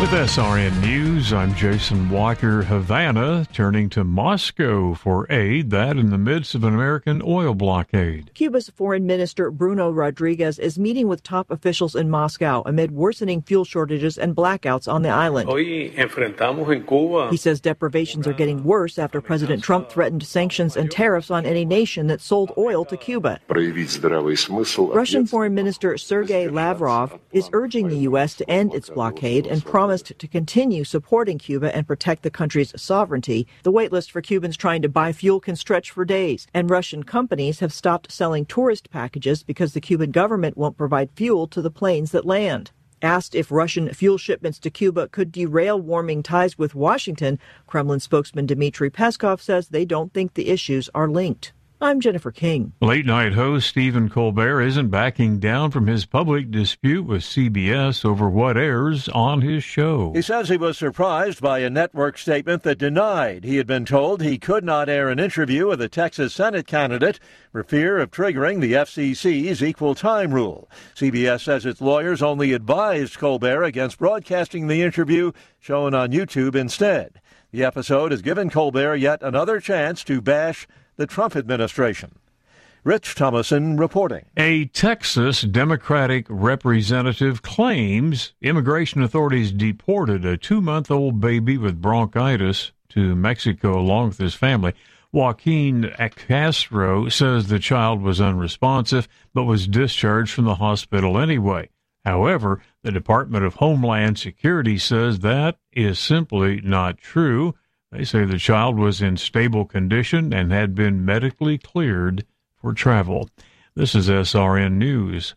With SRN News, I'm Jason Walker. Havana turning to Moscow for aid, that in the midst of an American oil blockade. Cuba's Foreign Minister Bruno Rodriguez is meeting with top officials in Moscow amid worsening fuel shortages and blackouts on the island. He says deprivations are getting worse after President Trump threatened sanctions and tariffs on any nation that sold oil to Cuba. Russian Foreign Minister Sergei Lavrov is urging the U.S. to end its blockade and promised to continue supporting Cuba and protect the country's sovereignty. The waitlist for Cubans trying to buy fuel can stretch for days, and Russian companies have stopped selling tourist packages because the Cuban government won't provide fuel to the planes that land. Asked if Russian fuel shipments to Cuba could derail warming ties with Washington, Kremlin spokesman Dmitry Peskov says they don't think the issues are linked. I'm Jennifer King. Late-night host Stephen Colbert isn't backing down from his public dispute with CBS over what airs on his show. He says he was surprised by a network statement that denied he had been told he could not air an interview with a Texas Senate candidate for fear of triggering the FCC's equal time rule. CBS says its lawyers only advised Colbert against broadcasting the interview shown on YouTube instead. The episode has given Colbert yet another chance to bash the Trump administration. Rich Thomason reporting. A Texas Democratic representative claims immigration authorities deported a 2-month-old baby with bronchitis to Mexico along with his family. Joaquin Castro says the child was unresponsive but was discharged from the hospital anyway. However, the Department of Homeland Security says that is simply not true. They say the child was in stable condition and had been medically cleared for travel. This is SRN News.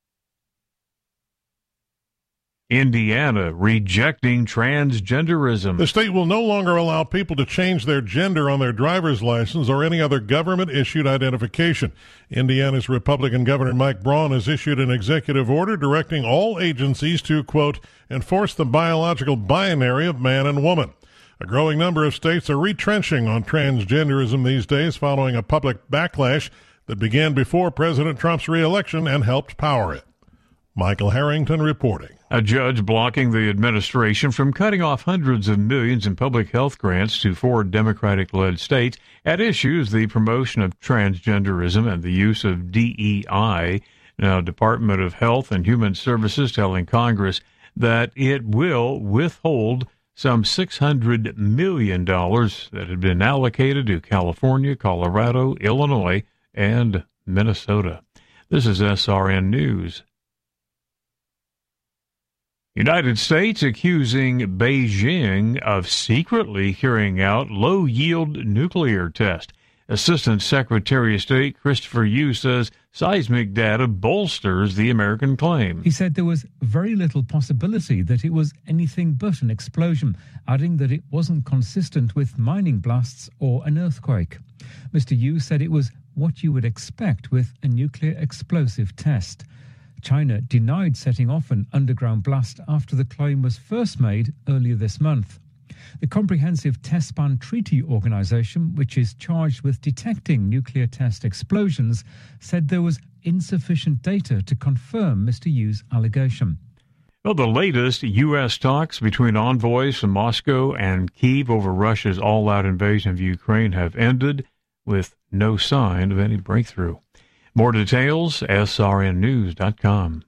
Indiana rejecting transgenderism. The state will no longer allow people to change their gender on their driver's license or any other government-issued identification. Indiana's Republican Governor Mike Braun has issued an executive order directing all agencies to, quote, enforce the biological binary of man and woman. A growing number of states are retrenching on transgenderism these days following a public backlash that began before President Trump's reelection and helped power it. Michael Harrington reporting. A judge blocking the administration from cutting off hundreds of millions in public health grants to 4 Democratic-led states at issue is the promotion of transgenderism and the use of DEI. Now, Department of Health and Human Services telling Congress that it will withhold some $600 million that had been allocated to California, Colorado, Illinois, and Minnesota. This is SRN News. United States accusing Beijing of secretly carrying out low-yield nuclear tests. Assistant Secretary of State Christopher Yu says seismic data bolsters the American claim. He said there was very little possibility that it was anything but an explosion, adding that it wasn't consistent with mining blasts or an earthquake. Mr. Yu said it was what you would expect with a nuclear explosive test. China denied setting off an underground blast after the claim was first made earlier this month. The Comprehensive Test Ban Treaty Organization, which is charged with detecting nuclear test explosions, said there was insufficient data to confirm Mr. Yu's allegation. Well, the latest U.S. talks between envoys from Moscow and Kyiv over Russia's all-out invasion of Ukraine have ended with no sign of any breakthrough. More details, srnnews.com.